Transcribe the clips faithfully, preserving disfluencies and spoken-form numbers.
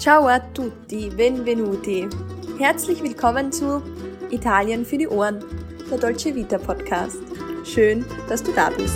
Ciao a tutti, benvenuti. Herzlich willkommen zu Italien für die Ohren, der Dolce Vita Podcast. Schön, dass du da bist.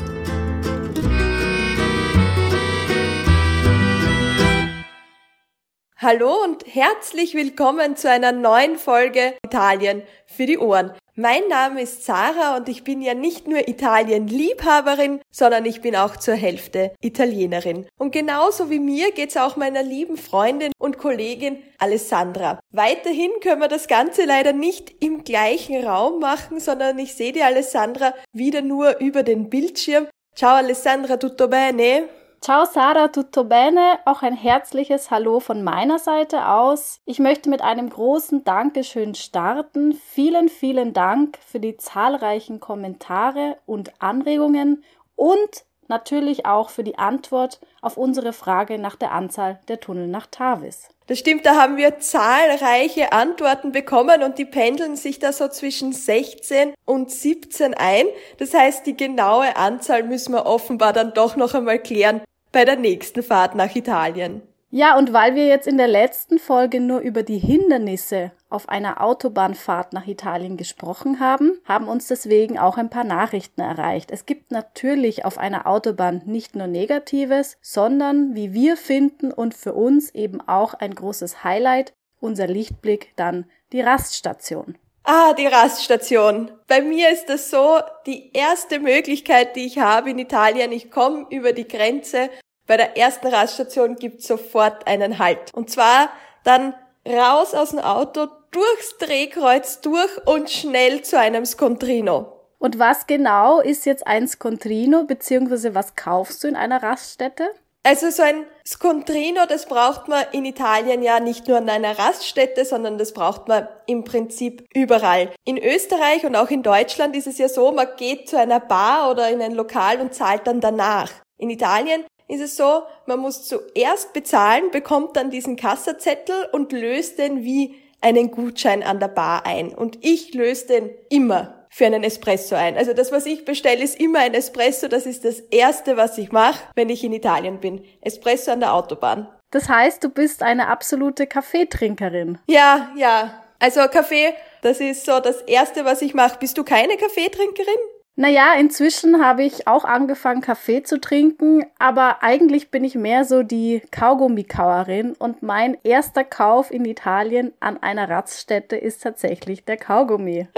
Hallo und herzlich willkommen zu einer neuen Folge Italien für die Ohren. Mein Name ist Sarah und ich bin ja nicht nur Italien-Liebhaberin, sondern ich bin auch zur Hälfte Italienerin. Und genauso wie mir geht's auch meiner lieben Freundin und Kollegin Alessandra. Weiterhin können wir das Ganze leider nicht im gleichen Raum machen, sondern ich sehe die Alessandra wieder nur über den Bildschirm. Ciao Alessandra, tutto bene? Ciao Sarah, tutto bene? Auch ein herzliches Hallo von meiner Seite aus. Ich möchte mit einem großen Dankeschön starten. Vielen, vielen Dank für die zahlreichen Kommentare und Anregungen und natürlich auch für die Antwort auf unsere Frage nach der Anzahl der Tunnel nach Tavis. Das stimmt, da haben wir zahlreiche Antworten bekommen und die pendeln sich da so zwischen sechzehn und siebzehn ein. Das heißt, die genaue Anzahl müssen wir offenbar dann doch noch einmal klären bei der nächsten Fahrt nach Italien. Ja, und weil wir jetzt in der letzten Folge nur über die Hindernisse auf einer Autobahnfahrt nach Italien gesprochen haben, haben uns deswegen auch ein paar Nachrichten erreicht. Es gibt natürlich auf einer Autobahn nicht nur Negatives, sondern, wie wir finden und für uns eben auch ein großes Highlight, unser Lichtblick, dann die Raststation. Ah, die Raststation. Bei mir ist das so, die erste Möglichkeit, die ich habe in Italien, ich komme über die Grenze. Bei der ersten Raststation gibt's sofort einen Halt. Und zwar dann raus aus dem Auto, durchs Drehkreuz durch und schnell zu einem Scontrino. Und was genau ist jetzt ein Scontrino, beziehungsweise was kaufst du in einer Raststätte? Also so ein Scontrino, das braucht man in Italien ja nicht nur an einer Raststätte, sondern das braucht man im Prinzip überall. In Österreich und auch in Deutschland ist es ja so, man geht zu einer Bar oder in ein Lokal und zahlt dann danach. In Italien ist es so, man muss zuerst bezahlen, bekommt dann diesen Kassazettel und löst den wie einen Gutschein an der Bar ein. Und ich löse den immer für einen Espresso ein. Also das, was ich bestelle, ist immer ein Espresso. Das ist das Erste, was ich mache, wenn ich in Italien bin. Espresso an der Autobahn. Das heißt, du bist eine absolute Kaffeetrinkerin. Ja, ja. Also Kaffee, das ist so das Erste, was ich mache. Bist du keine Kaffeetrinkerin? Naja, inzwischen habe ich auch angefangen, Kaffee zu trinken, aber eigentlich bin ich mehr so die Kaugummikauerin und mein erster Kauf in Italien an einer Raststätte ist tatsächlich der Kaugummi.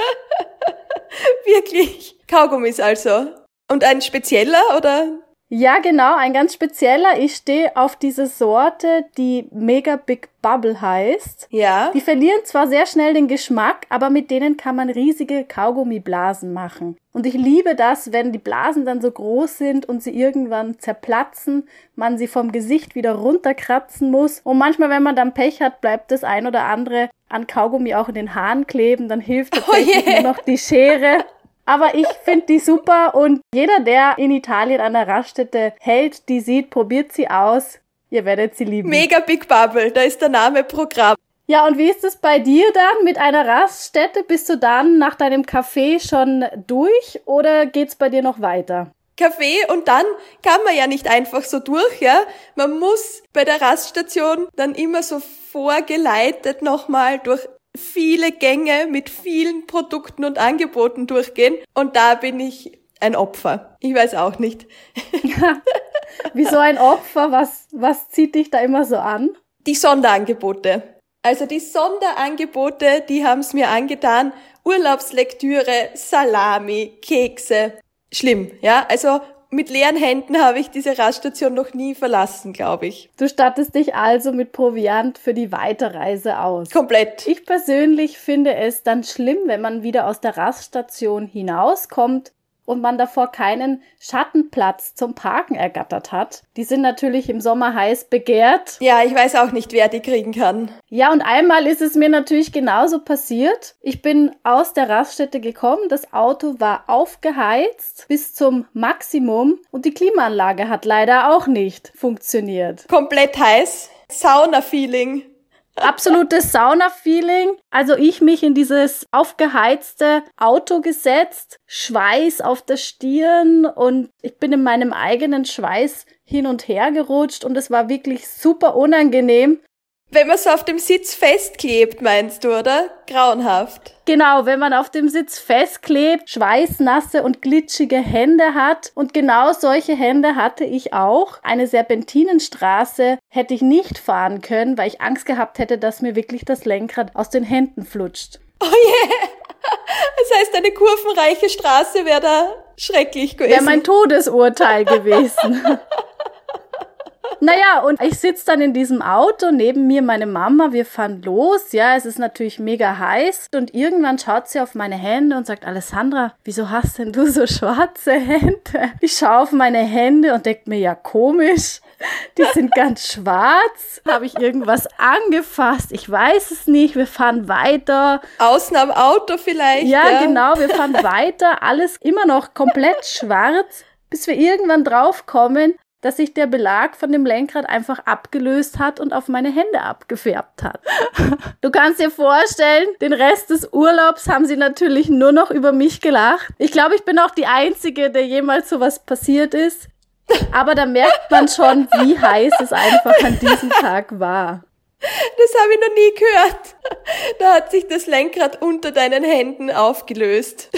Wirklich? Kaugummis also? Und ein spezieller, oder? Ja, genau, ein ganz spezieller. Ich stehe auf diese Sorte, die Mega Big Bubble heißt. Ja. Die verlieren zwar sehr schnell den Geschmack, aber mit denen kann man riesige Kaugummiblasen machen. Und ich liebe das, wenn die Blasen dann so groß sind und sie irgendwann zerplatzen, man sie vom Gesicht wieder runterkratzen muss. Und manchmal, wenn man dann Pech hat, bleibt das ein oder andere an Kaugummi auch in den Haaren kleben. Dann hilft tatsächlich oh yeah. nur noch die Schere. Aber ich finde die super und jeder, der in Italien an der Raststätte hält, die sieht, probiert sie aus. Ihr werdet sie lieben. Mega Big Bubble, da ist der Name Programm. Ja, und wie ist es bei dir dann mit einer Raststätte? Bist du dann nach deinem Kaffee schon durch oder geht's bei dir noch weiter? Kaffee und dann kann man ja nicht einfach so durch, ja. Man muss bei der Raststation dann immer so vorgeleitet nochmal durch viele Gänge mit vielen Produkten und Angeboten durchgehen und da bin ich ein Opfer. Ich weiß auch nicht. Ja, wieso ein Opfer? Was, was zieht dich da immer so an? Die Sonderangebote. Also die Sonderangebote, die haben es mir angetan. Urlaubslektüre, Salami, Kekse. Schlimm, ja. Also mit leeren Händen habe ich diese Raststation noch nie verlassen, glaube ich. Du stattest dich also mit Proviant für die Weiterreise aus. Komplett. Ich persönlich finde es dann schlimm, wenn man wieder aus der Raststation hinauskommt und man davor keinen Schattenplatz zum Parken ergattert hat. Die sind natürlich im Sommer heiß begehrt. Ja, ich weiß auch nicht, wer die kriegen kann. Ja, und einmal ist es mir natürlich genauso passiert. Ich bin aus der Raststätte gekommen, das Auto war aufgeheizt bis zum Maximum und die Klimaanlage hat leider auch nicht funktioniert. Komplett heiß. Sauna-Feeling. Absolutes Sauna-Feeling. Also ich mich in dieses aufgeheizte Auto gesetzt, Schweiß auf der Stirn und ich bin in meinem eigenen Schweiß hin und her gerutscht und es war wirklich super unangenehm. Wenn man so auf dem Sitz festklebt, meinst du, oder? Grauenhaft. Genau, wenn man auf dem Sitz festklebt, schweißnasse und glitschige Hände hat. Und genau solche Hände hatte ich auch. Eine Serpentinenstraße hätte ich nicht fahren können, weil ich Angst gehabt hätte, dass mir wirklich das Lenkrad aus den Händen flutscht. Oh je! Yeah. Das heißt, eine kurvenreiche Straße wäre da schrecklich gewesen. Wäre mein Todesurteil gewesen. Naja, und ich sitze dann in diesem Auto, neben mir meine Mama, wir fahren los, ja, es ist natürlich mega heiß und irgendwann schaut sie auf meine Hände und sagt, Alessandra, wieso hast denn du so schwarze Hände? Ich schaue auf meine Hände und denke mir, ja komisch, die sind ganz schwarz, habe ich irgendwas angefasst, ich weiß es nicht, wir fahren weiter. Außen am Auto vielleicht. Ja, ja, genau, wir fahren weiter, alles immer noch komplett schwarz, bis wir irgendwann draufkommen, dass sich der Belag von dem Lenkrad einfach abgelöst hat und auf meine Hände abgefärbt hat. Du kannst dir vorstellen, den Rest des Urlaubs haben sie natürlich nur noch über mich gelacht. Ich glaube, ich bin auch die Einzige, der jemals sowas passiert ist. Aber da merkt man schon, wie heiß es einfach an diesem Tag war. Das habe ich noch nie gehört. Da hat sich das Lenkrad unter deinen Händen aufgelöst.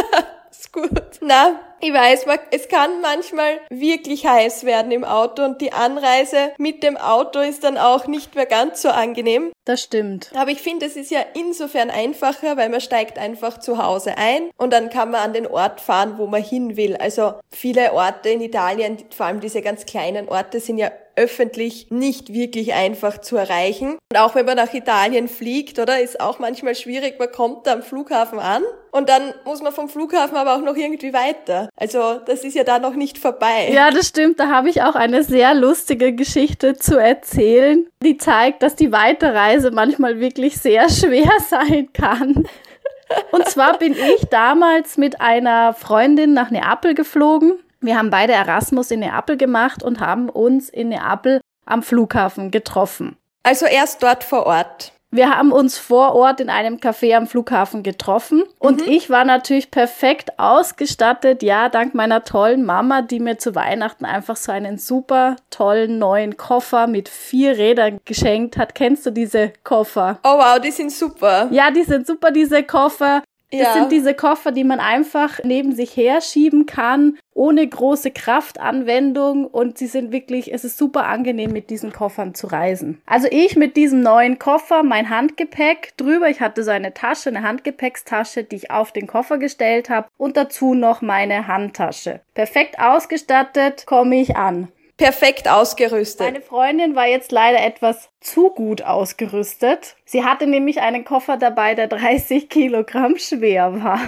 Ist gut. Na, ich weiß, es kann manchmal wirklich heiß werden im Auto und die Anreise mit dem Auto ist dann auch nicht mehr ganz so angenehm. Das stimmt. Aber ich finde, es ist ja insofern einfacher, weil man steigt einfach zu Hause ein und dann kann man an den Ort fahren, wo man hin will. Also viele Orte in Italien, vor allem diese ganz kleinen Orte, sind ja öffentlich nicht wirklich einfach zu erreichen. Und auch wenn man nach Italien fliegt, oder, ist auch manchmal schwierig, man kommt da am Flughafen an und dann muss man vom Flughafen aber auch noch irgendwie weiter. Also das ist ja da noch nicht vorbei. Ja, das stimmt. Da habe ich auch eine sehr lustige Geschichte zu erzählen, die zeigt, dass die Weiterreise manchmal wirklich sehr schwer sein kann. Und zwar bin ich damals mit einer Freundin nach Neapel geflogen. Wir haben beide Erasmus in Neapel gemacht und haben uns in Neapel am Flughafen getroffen. Also erst dort vor Ort. Wir haben uns vor Ort in einem Café am Flughafen getroffen und mhm. ich war natürlich perfekt ausgestattet, ja, dank meiner tollen Mama, die mir zu Weihnachten einfach so einen super tollen neuen Koffer mit vier Rädern geschenkt hat. Kennst du diese Koffer? Oh wow, die sind super. Ja, die sind super, diese Koffer. Das ja. sind diese Koffer, die man einfach neben sich herschieben kann, ohne große Kraftanwendung und sie sind wirklich, es ist super angenehm, mit diesen Koffern zu reisen. Also ich mit diesem neuen Koffer, mein Handgepäck drüber, ich hatte so eine Tasche, eine Handgepäckstasche, die ich auf den Koffer gestellt habe und dazu noch meine Handtasche. Perfekt ausgestattet komme ich an. Perfekt ausgerüstet. Meine Freundin war jetzt leider etwas zu gut ausgerüstet. Sie hatte nämlich einen Koffer dabei, der dreißig Kilogramm schwer war.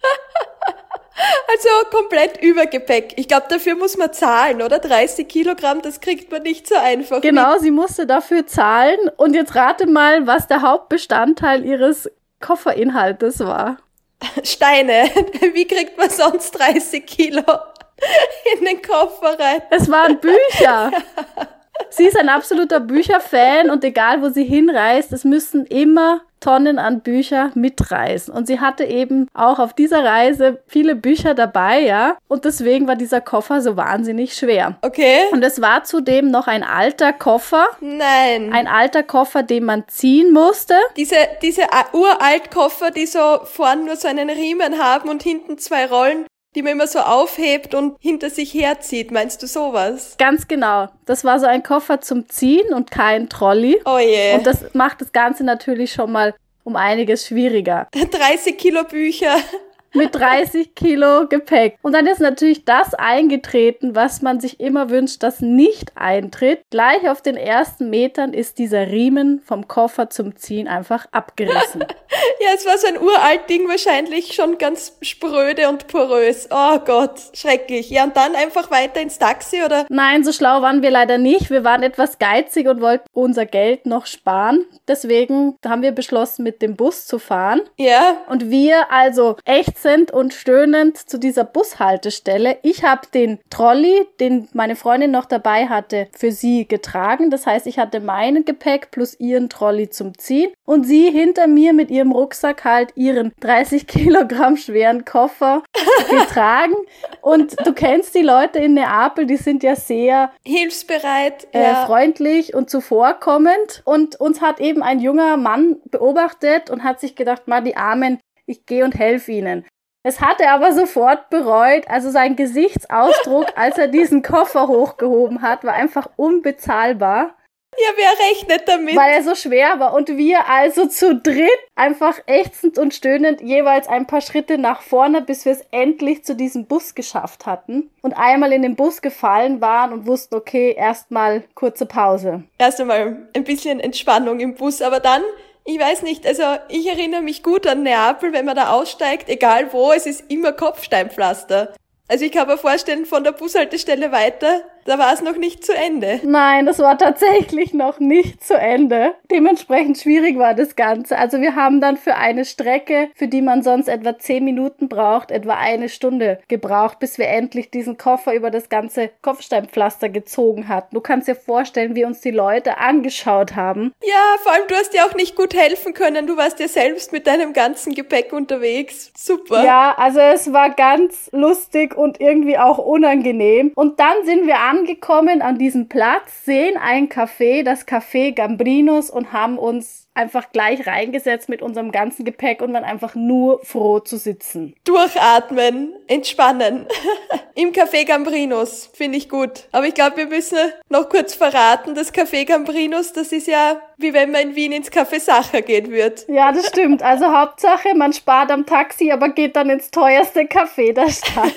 Also komplett Übergepäck. Ich glaube, dafür muss man zahlen, oder? dreißig Kilogramm, das kriegt man nicht so einfach. Genau, mit. Sie musste dafür zahlen. Und jetzt rate mal, was der Hauptbestandteil ihres Kofferinhaltes war. Steine. Wie kriegt man sonst dreißig Kilo in den Koffer rein? Es waren Bücher. Sie ist ein absoluter Bücherfan und egal, wo sie hinreist, es müssen immer Tonnen an Bücher mitreisen. Und sie hatte eben auch auf dieser Reise viele Bücher dabei, ja. Und deswegen war dieser Koffer so wahnsinnig schwer. Okay. Und es war zudem noch ein alter Koffer. Nein. Ein alter Koffer, den man ziehen musste. Diese, diese Uraltkoffer, die so vorne nur so einen Riemen haben und hinten zwei Rollen, die man immer so aufhebt und hinter sich herzieht. Meinst du sowas? Ganz genau. Das war so ein Koffer zum Ziehen und kein Trolley. Oh je. Und das macht das Ganze natürlich schon mal um einiges schwieriger. dreißig Kilo Bücher. Mit dreißig Kilo Gepäck. Und dann ist natürlich das eingetreten, was man sich immer wünscht, das nicht eintritt. Gleich auf den ersten Metern ist dieser Riemen vom Koffer zum Ziehen einfach abgerissen. Ja, es war so ein uralt Ding, wahrscheinlich schon ganz spröde und porös. Oh Gott, schrecklich. Ja, und dann einfach weiter ins Taxi, oder? Nein, so schlau waren wir leider nicht. Wir waren etwas geizig und wollten unser Geld noch sparen. Deswegen haben wir beschlossen, mit dem Bus zu fahren. Ja. Und wir, also echt ächzend und stöhnend zu dieser Bushaltestelle. Ich habe den Trolley, den meine Freundin noch dabei hatte, für sie getragen. Das heißt, ich hatte mein Gepäck plus ihren Trolley zum Ziehen und sie hinter mir mit ihrem Rucksack halt ihren dreißig Kilogramm schweren Koffer getragen. Und du kennst die Leute in Neapel, die sind ja sehr hilfsbereit, äh, ja. freundlich und zuvorkommend. Und uns hat eben ein junger Mann beobachtet und hat sich gedacht, mal die Armen, ich gehe und helfe ihnen. Das hat er aber sofort bereut. Also sein Gesichtsausdruck, als er diesen Koffer hochgehoben hat, war einfach unbezahlbar. Ja, wer rechnet damit? Weil er so schwer war. Und wir also zu dritt einfach ächzend und stöhnend jeweils ein paar Schritte nach vorne, bis wir es endlich zu diesem Bus geschafft hatten. Und einmal in den Bus gefallen waren und wussten, okay, erstmal kurze Pause. Erst einmal ein bisschen Entspannung im Bus, aber dann, ich weiß nicht, also ich erinnere mich gut an Neapel, wenn man da aussteigt, egal wo, es ist immer Kopfsteinpflaster. Also ich kann mir vorstellen, von der Bushaltestelle weiter, da war es noch nicht zu Ende. Nein, das war tatsächlich noch nicht zu Ende. Dementsprechend schwierig war das Ganze. Also wir haben dann für eine Strecke, für die man sonst etwa zehn Minuten braucht, etwa eine Stunde gebraucht, bis wir endlich diesen Koffer über das ganze Kopfsteinpflaster gezogen hatten. Du kannst dir vorstellen, wie uns die Leute angeschaut haben. Ja, vor allem du hast dir auch nicht gut helfen können. Du warst ja selbst mit deinem ganzen Gepäck unterwegs. Super. Ja, also es war ganz lustig und irgendwie auch unangenehm. Und dann sind wir angekommen an diesem Platz, sehen ein Café, das Café Gambrinos, und haben uns einfach gleich reingesetzt mit unserem ganzen Gepäck und waren einfach nur froh zu sitzen. Durchatmen, entspannen. Im Café Gambrinos, finde ich gut. Aber ich glaube, wir müssen noch kurz verraten, das Café Gambrinos, das ist ja wie wenn man in Wien ins Café Sacher gehen würde. Ja, das stimmt. Also Hauptsache, man spart am Taxi, aber geht dann ins teuerste Café der Stadt.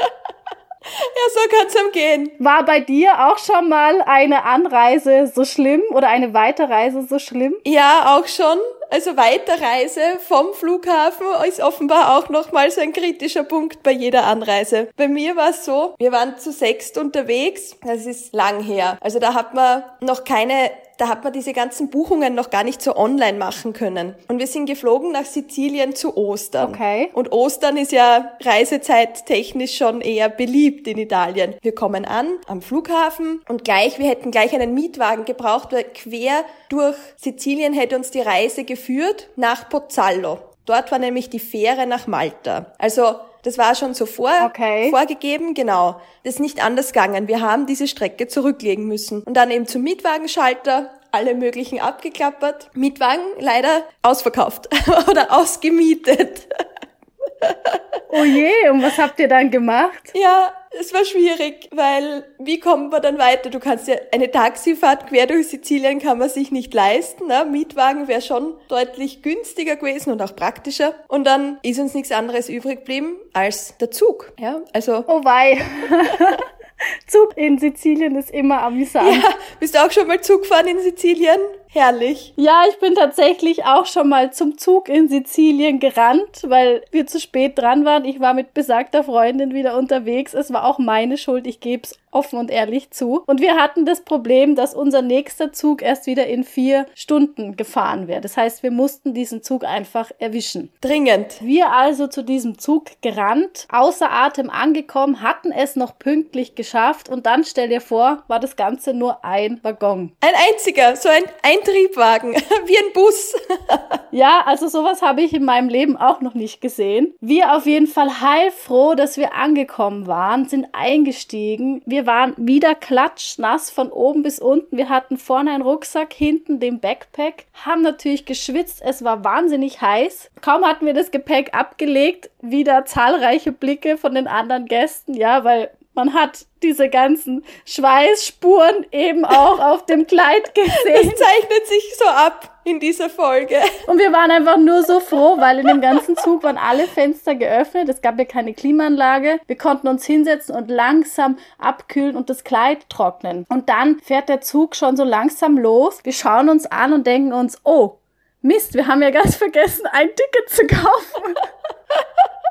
Ja, so kann's am gehen. War bei dir auch schon mal eine Anreise so schlimm oder eine Weiterreise so schlimm? Ja, auch schon. Also Weiterreise vom Flughafen ist offenbar auch nochmal so ein kritischer Punkt bei jeder Anreise. Bei mir war es so, wir waren zu sechst unterwegs. Das ist lang her. Also da hat man noch keine... Da hat man diese ganzen Buchungen noch gar nicht so online machen können. Und wir sind geflogen nach Sizilien zu Ostern. Okay. Und Ostern ist ja reisezeittechnisch schon eher beliebt in Italien. Wir kommen an am Flughafen und gleich, wir hätten gleich einen Mietwagen gebraucht, weil quer durch Sizilien hätte uns die Reise geführt nach Pozzallo. Dort war nämlich die Fähre nach Malta. Also das war schon so vor, okay. vorgegeben, genau. Das ist nicht anders gegangen. Wir haben diese Strecke zurücklegen müssen. Und dann eben zum Mietwagenschalter, alle möglichen abgeklappert. Mietwagen leider ausverkauft oder ausgemietet. Oh je, und was habt ihr dann gemacht? Ja, es war schwierig, weil wie kommen wir dann weiter? Du kannst ja eine Taxifahrt quer durch Sizilien kann man sich nicht leisten. Ne? Mietwagen wäre schon deutlich günstiger gewesen und auch praktischer. Und dann ist uns nichts anderes übrig geblieben als der Zug. Ja, also. Oh wei. Zug in Sizilien ist immer amüsant. Ja, bist du auch schon mal Zug gefahren in Sizilien? Herrlich. Ja, ich bin tatsächlich auch schon mal zum Zug in Sizilien gerannt, weil wir zu spät dran waren. Ich war mit besagter Freundin wieder unterwegs. Es war auch meine Schuld, ich gebe es offen und ehrlich zu. Und wir hatten das Problem, dass unser nächster Zug erst wieder in vier Stunden gefahren wäre. Das heißt, wir mussten diesen Zug einfach erwischen. Dringend. Wir also zu diesem Zug gerannt, außer Atem angekommen, hatten es noch pünktlich geschafft und dann, stell dir vor, war das Ganze nur ein Waggon. Ein einziger, so ein, ein Triebwagen, wie ein Bus. Ja, also sowas habe ich in meinem Leben auch noch nicht gesehen. Wir auf jeden Fall heilfroh, dass wir angekommen waren, sind eingestiegen. Wir waren wieder klatschnass von oben bis unten. Wir hatten vorne einen Rucksack, hinten den Backpack, haben natürlich geschwitzt. Es war wahnsinnig heiß. Kaum hatten wir das Gepäck abgelegt, wieder zahlreiche Blicke von den anderen Gästen, ja, weil man hat diese ganzen Schweißspuren eben auch auf dem Kleid gesehen. Das zeichnet sich so ab in dieser Folge. Und wir waren einfach nur so froh, weil in dem ganzen Zug waren alle Fenster geöffnet. Es gab ja keine Klimaanlage. Wir konnten uns hinsetzen und langsam abkühlen und das Kleid trocknen. Und dann fährt der Zug schon so langsam los. Wir schauen uns an und denken uns, oh, Mist, wir haben ja ganz vergessen, ein Ticket zu kaufen.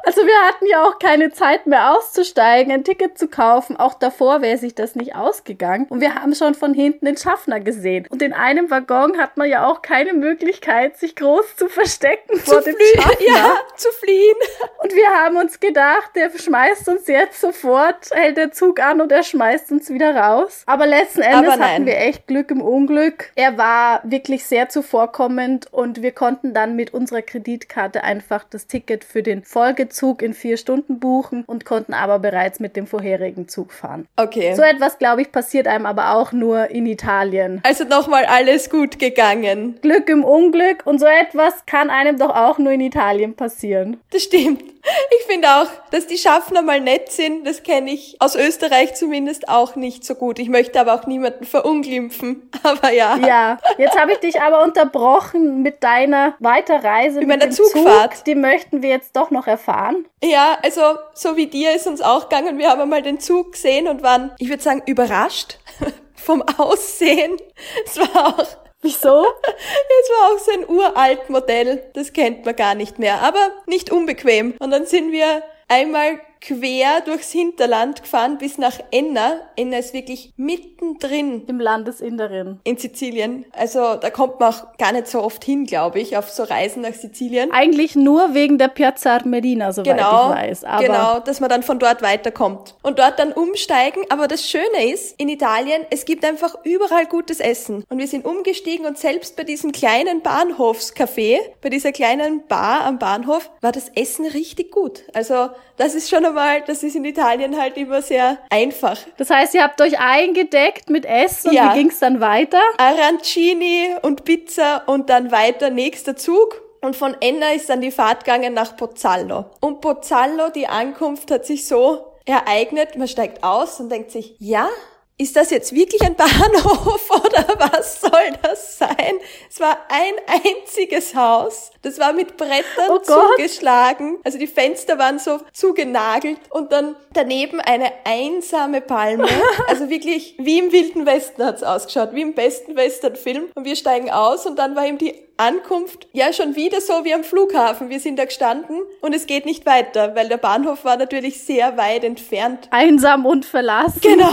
Also wir hatten ja auch keine Zeit mehr auszusteigen, ein Ticket zu kaufen. Auch davor wäre sich das nicht ausgegangen. Und wir haben schon von hinten den Schaffner gesehen. Und in einem Waggon hat man ja auch keine Möglichkeit, sich groß zu verstecken zu vor dem Schaffner. Ja, zu fliehen. Und wir haben uns gedacht, der schmeißt uns jetzt sofort, hält der Zug an und er schmeißt uns wieder raus. Aber letzten Endes hatten wir echt Glück im Unglück. Er war wirklich sehr zuvorkommend und wir konnten dann mit unserer Kreditkarte einfach das Ticket für den Folgezug in vier Stunden buchen und konnten aber bereits mit dem vorherigen Zug fahren. Okay. So etwas, glaube ich, passiert einem aber auch nur in Italien. Also nochmal alles gut gegangen. Glück im Unglück und so etwas kann einem doch auch nur in Italien passieren. Das stimmt. Ich finde auch, dass die Schaffner mal nett sind, das kenne ich aus Österreich zumindest auch nicht so gut. Ich möchte aber auch niemanden verunglimpfen, aber ja. Ja, jetzt habe ich dich aber unterbrochen mit deiner Weiterreise mit, mit meiner Zugfahrt. Zug. Die möchten wir jetzt doch noch erfahren. Ja, also so wie dir ist uns auch gegangen. Wir haben einmal den Zug gesehen und waren, ich würde sagen, überrascht vom Aussehen. Es war auch Wieso? Es war auch so ein uralt Modell, das kennt man gar nicht mehr, aber nicht unbequem. Und dann sind wir einmal quer durchs Hinterland gefahren bis nach Enna. Enna ist wirklich mittendrin. Im Landesinneren. In Sizilien. Also da kommt man auch gar nicht so oft hin, glaube ich, auf so Reisen nach Sizilien. Eigentlich nur wegen der Piazza Armerina, soweit genau, ich weiß. Aber genau, dass man dann von dort weiterkommt. Und dort dann umsteigen. Aber das Schöne ist, in Italien, es gibt einfach überall gutes Essen. Und wir sind umgestiegen und selbst bei diesem kleinen Bahnhofscafé, bei dieser kleinen Bar am Bahnhof, war das Essen richtig gut. Also das ist schon einmal, das ist in Italien halt immer sehr einfach. Das heißt, ihr habt euch eingedeckt mit Essen und ja. Wie ging's dann weiter? Arancini und Pizza und dann weiter nächster Zug. Und von Enna ist dann die Fahrt gegangen nach Pozzallo. Und Pozzallo, die Ankunft hat sich so ereignet, man steigt aus und denkt sich, ja, ist das jetzt wirklich ein Bahnhof oder was soll das sein? Es war ein einziges Haus. Das war mit Brettern oh zugeschlagen. Also die Fenster waren so zugenagelt und dann daneben eine einsame Palme. Also wirklich wie im Wilden Westen hat's ausgeschaut, wie im besten Westernfilm. Und wir steigen aus und dann war eben die Ankunft ja schon wieder so wie am Flughafen. Wir sind da gestanden und es geht nicht weiter, weil der Bahnhof war natürlich sehr weit entfernt. Einsam und verlassen. Genau.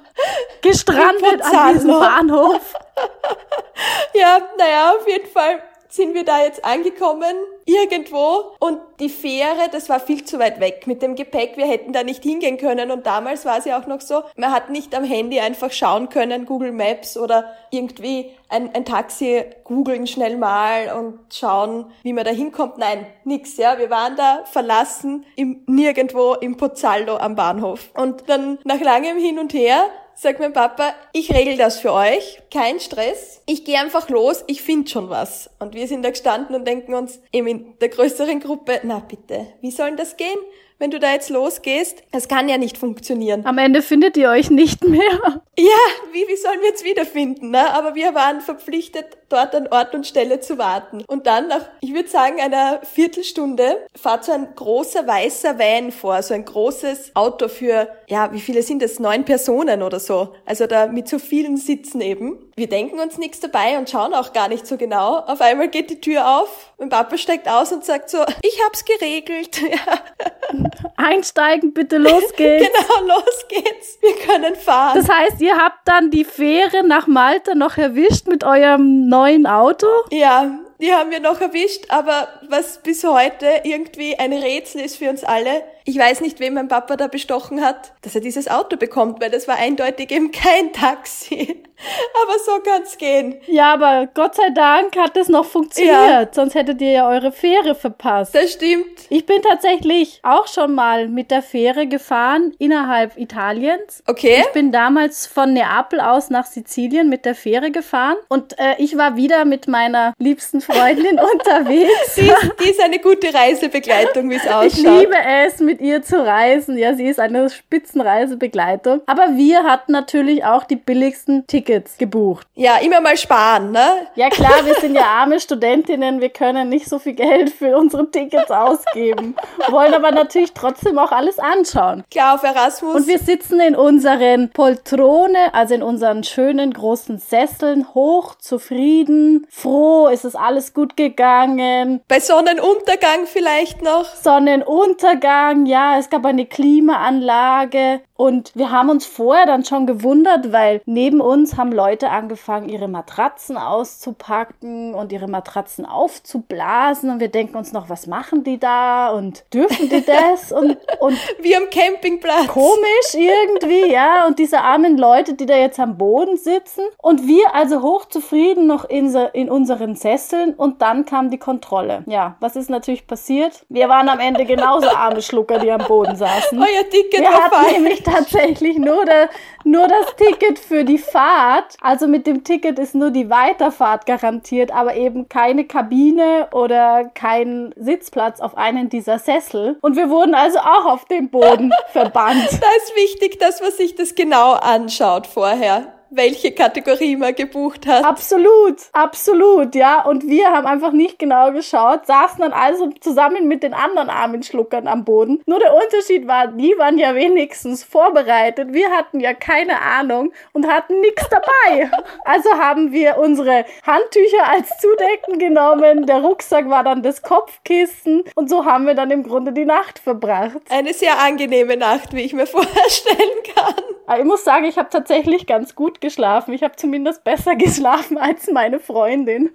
Gestrandet an diesem Bahnhof. Ja, naja, auf jeden Fall sind wir da jetzt angekommen, irgendwo. Und die Fähre, das war viel zu weit weg mit dem Gepäck. Wir hätten da nicht hingehen können. Und damals war es ja auch noch so, man hat nicht am Handy einfach schauen können, Google Maps oder irgendwie ein, ein Taxi googeln schnell mal und schauen, wie man da hinkommt. Nein, nix, ja. Wir waren da verlassen, im, nirgendwo im Pozzallo am Bahnhof. Und dann nach langem Hin und Her sagt mein Papa, ich regel das für euch, kein Stress, ich gehe einfach los, ich finde schon was. Und wir sind da gestanden und denken uns, eben in der größeren Gruppe, na bitte, wie soll denn das gehen, wenn du da jetzt losgehst? Das kann ja nicht funktionieren. Am Ende findet ihr euch nicht mehr. Ja, wie, wie sollen wir jetzt wiederfinden, ne? Aber wir waren verpflichtet, dort an Ort und Stelle zu warten. Und dann nach, ich würde sagen, einer Viertelstunde fährt so ein großer weißer Van vor, so ein großes Auto für, ja, wie viele sind das? Neun Personen oder so. Also da mit so vielen Sitzen eben. Wir denken uns nichts dabei und schauen auch gar nicht so genau. Auf einmal geht die Tür auf, mein Papa steigt aus und sagt so, ich hab's geregelt. Ja. Einsteigen, bitte, los geht's. Genau, los geht's. Wir können fahren. Das heißt, ihr habt dann die Fähre nach Malta noch erwischt mit eurem neuen Auto? Ja, die haben wir noch erwischt, aber was bis heute irgendwie ein Rätsel ist für uns alle, ich weiß nicht, wem mein Papa da bestochen hat, dass er dieses Auto bekommt, weil das war eindeutig eben kein Taxi. Aber so kann's gehen. Ja, aber Gott sei Dank hat es noch funktioniert, ja. Sonst hättet ihr ja eure Fähre verpasst. Das stimmt. Ich bin tatsächlich auch schon mal mit der Fähre gefahren innerhalb Italiens. Okay. Ich bin damals von Neapel aus nach Sizilien mit der Fähre gefahren und äh, ich war wieder mit meiner liebsten Freundin unterwegs. Die ist, die ist eine gute Reisebegleitung, wie es ausschaut. Ich liebe es, mit ihr zu reisen. Ja, sie ist eine Spitzenreisebegleitung. Aber wir hatten natürlich auch die billigsten Tickets gebucht. Ja, immer mal sparen, ne? Ja klar, wir sind ja arme Studentinnen, wir können nicht so viel Geld für unsere Tickets ausgeben. Wollen aber natürlich trotzdem auch alles anschauen. Klar, auf Erasmus. Und wir sitzen in unseren Poltrone, also in unseren schönen großen Sesseln, hoch, zufrieden, froh, ist es alles gut gegangen. Bei Sonnenuntergang vielleicht noch? Sonnenuntergang, ja, es gab eine Klimaanlage und wir haben uns vorher dann schon gewundert, weil neben uns haben Leute angefangen, ihre Matratzen auszupacken und ihre Matratzen aufzublasen und wir denken uns noch, was machen die da und dürfen die das? und, und Wie am Campingplatz. Komisch irgendwie, ja, und diese armen Leute, die da jetzt am Boden sitzen und wir also hochzufrieden noch in, in unseren Sesseln und dann kam die Kontrolle. Ja, was ist natürlich passiert? Wir waren am Ende genauso arme Schlucker, die am Boden saßen. Euer Ticket wir war hatten falsch. nämlich tatsächlich nur, der, nur das Ticket für die Fahrt. Also mit dem Ticket ist nur die Weiterfahrt garantiert, aber eben keine Kabine oder kein Sitzplatz auf einen dieser Sessel. Und wir wurden also auch auf dem Boden verbannt. Da ist wichtig, dass man sich das genau anschaut vorher, welche Kategorie man gebucht hat. Absolut, absolut, ja. Und wir haben einfach nicht genau geschaut, saßen dann also zusammen mit den anderen armen Schluckern am Boden. Nur der Unterschied war, die waren ja wenigstens vorbereitet. Wir hatten ja keine Ahnung und hatten nichts dabei. Also haben wir unsere Handtücher als Zudecken genommen. Der Rucksack war dann das Kopfkissen. Und so haben wir dann im Grunde die Nacht verbracht. Eine sehr angenehme Nacht, wie ich mir vorstellen kann. Aber ich muss sagen, ich habe tatsächlich ganz gut geschlafen. Ich habe zumindest besser geschlafen als meine Freundin.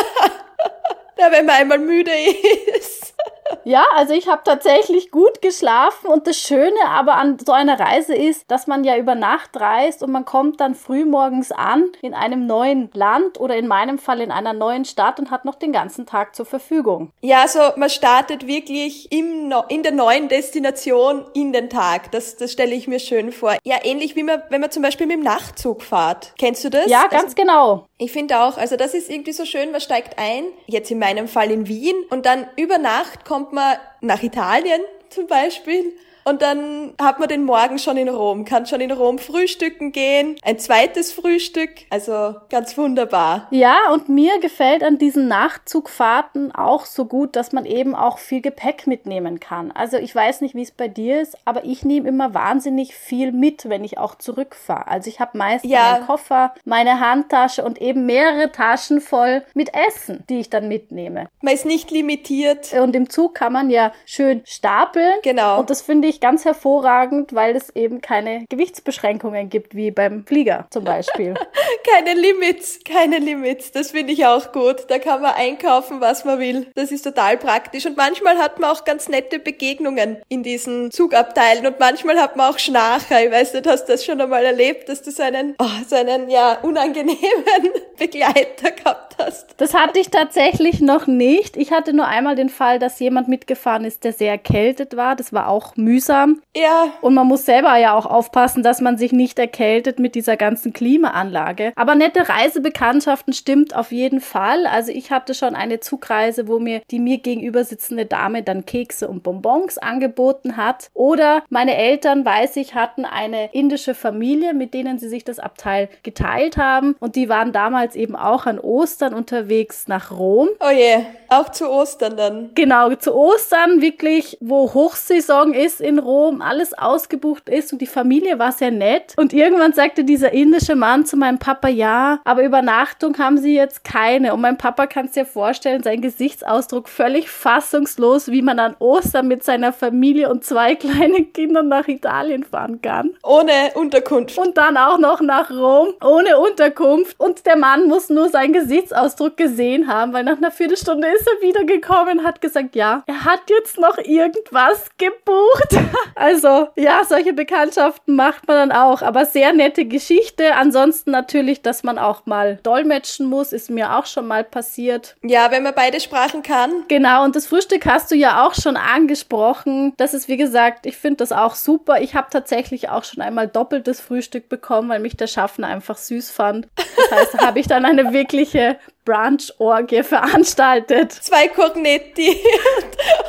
Ja, wenn man einmal müde ist. Ja, also ich habe tatsächlich gut geschlafen und das Schöne aber an so einer Reise ist, dass man ja über Nacht reist und man kommt dann frühmorgens an in einem neuen Land oder in meinem Fall in einer neuen Stadt und hat noch den ganzen Tag zur Verfügung. Ja, also man startet wirklich im no- in der neuen Destination in den Tag. Das, das stelle ich mir schön vor. Ja, ähnlich wie man, wenn man zum Beispiel mit dem Nachtzug fährt. Kennst du das? Ja, ganz also, genau. Ich finde auch, also das ist irgendwie so schön, man steigt ein, jetzt in meinem Fall in Wien und dann über Nacht kommt man nach Italien zum Beispiel und dann hat man den Morgen schon in Rom, kann schon in Rom frühstücken gehen, ein zweites Frühstück, also ganz wunderbar. Ja, und mir gefällt an diesen Nachtzugfahrten auch so gut, dass man eben auch viel Gepäck mitnehmen kann. Also ich weiß nicht, wie es bei dir ist, aber ich nehme immer wahnsinnig viel mit, wenn ich auch zurückfahre. Also ich habe meist Ja. meinen Koffer, meine Handtasche und eben mehrere Taschen voll mit Essen, die ich dann mitnehme. Man ist nicht limitiert. Und im Zug kann man ja schön stapeln. Genau. Und das finde ich ganz hervorragend, weil es eben keine Gewichtsbeschränkungen gibt, wie beim Flieger zum Beispiel. Keine Limits, keine Limits. Das finde ich auch gut. Da kann man einkaufen, was man will. Das ist total praktisch. Und manchmal hat man auch ganz nette Begegnungen in diesen Zugabteilen. Und manchmal hat man auch Schnarcher. Ich weiß nicht, hast du das schon einmal erlebt, dass du so einen, oh, so einen, ja, unangenehmen Begleiter gehabt hast? Das hatte ich tatsächlich noch nicht. Ich hatte nur einmal den Fall, dass jemand mitgefahren ist, der sehr erkältet war. Das war auch mühsam. Ja. Und man muss selber ja auch aufpassen, dass man sich nicht erkältet mit dieser ganzen Klimaanlage. Aber nette Reisebekanntschaften stimmt auf jeden Fall. Also ich hatte schon eine Zugreise, wo mir die mir gegenüber sitzende Dame dann Kekse und Bonbons angeboten hat. Oder meine Eltern, weiß ich, hatten eine indische Familie, mit denen sie sich das Abteil geteilt haben. Und die waren damals eben auch an Ostern unterwegs nach Rom. Oh je, auch zu Ostern dann. Genau, zu Ostern wirklich, wo Hochsaison ist in Rom, alles ausgebucht ist und die Familie war sehr nett. Und irgendwann sagte dieser indische Mann zu meinem Papa, ja, aber Übernachtung haben sie jetzt keine. Und mein Papa, kannst dir vorstellen, sein Gesichtsausdruck völlig fassungslos, wie man an Ostern mit seiner Familie und zwei kleinen Kindern nach Italien fahren kann. Ohne Unterkunft. Und dann auch noch nach Rom, ohne Unterkunft. Und der Mann muss nur seinen Gesichtsausdruck gesehen haben, weil nach einer Viertelstunde ist er wiedergekommen und hat gesagt, ja, er hat jetzt noch irgendwas gebucht. Also, ja, solche Bekanntschaften macht man dann auch. Aber sehr nette Geschichte. Ansonsten natürlich, dass man auch mal dolmetschen muss, ist mir auch schon mal passiert. Ja, wenn man beide Sprachen kann. Genau, und das Frühstück hast du ja auch schon angesprochen. Das ist, wie gesagt, ich finde das auch super. Ich habe tatsächlich auch schon einmal doppeltes Frühstück bekommen, weil mich der Schaffner einfach süß fand. Das heißt, da habe ich dann eine wirkliche Brunch-Orgie veranstaltet. Zwei Cornetti und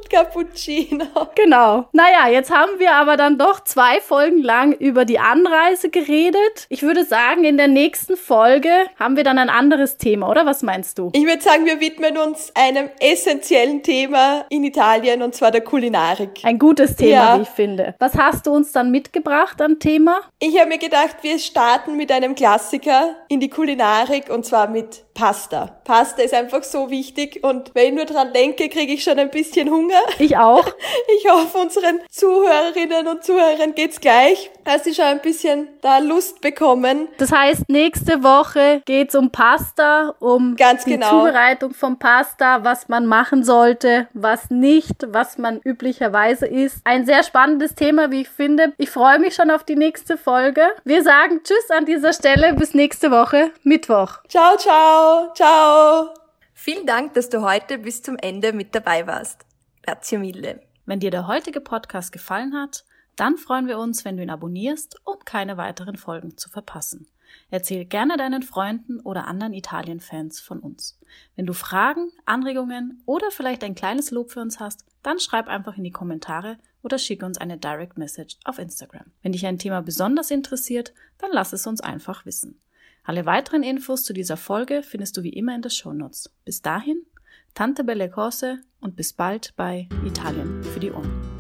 und Cappuccino. Genau. Naja, jetzt haben wir aber dann doch zwei Folgen lang über die Anreise geredet. Ich würde sagen, in der nächsten Folge haben wir dann ein anderes Thema, oder? Was meinst du? Ich würde sagen, wir widmen uns einem essentiellen Thema in Italien, und zwar der Kulinarik. Ein gutes Thema, ja. wie ich finde. Was hast du uns dann mitgebracht an Thema? Ich habe mir gedacht, wir starten mit einem Klassiker in die Kulinarik, und zwar mit Pasta. Pasta ist einfach so wichtig, und wenn ich nur dran denke, kriege ich schon ein bisschen Hunger. Ich auch. Ich hoffe, unseren Zuhörerinnen und Zuhörern geht's gleich, dass sie schon ein bisschen da Lust bekommen. Das heißt, nächste Woche geht's um Pasta, um Ganz die genau. Zubereitung von Pasta, was man machen sollte, was nicht, was man üblicherweise isst. Ein sehr spannendes Thema, wie ich finde. Ich freue mich schon auf die nächste Folge. Wir sagen Tschüss an dieser Stelle. Bis nächste Woche, Mittwoch. Ciao, ciao, ciao. Vielen Dank, dass du heute bis zum Ende mit dabei warst. Grazie mille. Wenn dir der heutige Podcast gefallen hat, dann freuen wir uns, wenn du ihn abonnierst, um keine weiteren Folgen zu verpassen. Erzähl gerne deinen Freunden oder anderen Italien-Fans von uns. Wenn du Fragen, Anregungen oder vielleicht ein kleines Lob für uns hast, dann schreib einfach in die Kommentare oder schicke uns eine Direct Message auf Instagram. Wenn dich ein Thema besonders interessiert, dann lass es uns einfach wissen. Alle weiteren Infos zu dieser Folge findest du wie immer in den Shownotes. Bis dahin, tante belle cose und bis bald bei Italien für die Ohren.